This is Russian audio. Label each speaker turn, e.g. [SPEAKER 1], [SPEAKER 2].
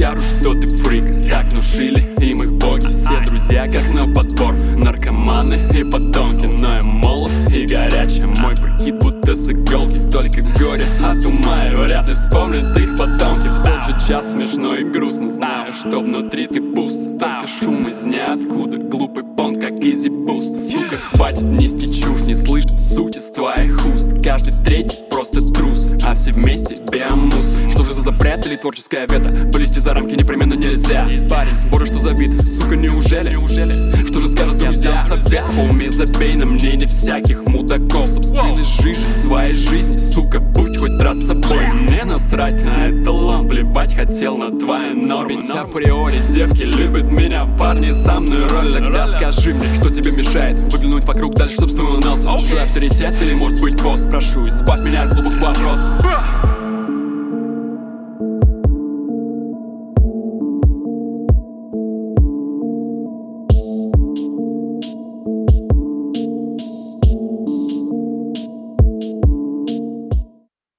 [SPEAKER 1] скажут, что ты фрик. Так внушили им их боги. Все друзья как на подбор, наркоманы и подонки. Но я молод и горячий, мой прикид будто с иголки. Только горе от ума и вряд ли вспомнят их потомки. В тот же час смешно и грустно, знаю, что внутри ты пуст. Только шум из ниоткуда, глупый понт, как изи буст. Сука, хватит нести чушь, не слышь сути с твоих уст. Каждый третий просто трус, а все вместе биомус. Что же за запрет или творческая вета? Вылезти за рамки непременно нельзя. Парень, боже, что за вид, сука, неужели? Что же скажут друзья? По уме забей, на мнение всяких мудаков. Собственной жижи, своей жизни, сука, будь хоть раз собой. Мне насрать на это лам, плевать хотел на твои нормы. Ведь априори девки любят меня, парни со мной роль. Тогда скажи мне, что тебе мешает выглянуть вокруг дальше собственного носа. Чужой авторитет или может быть босс? Прошу, избавь меня от глупых вопросов.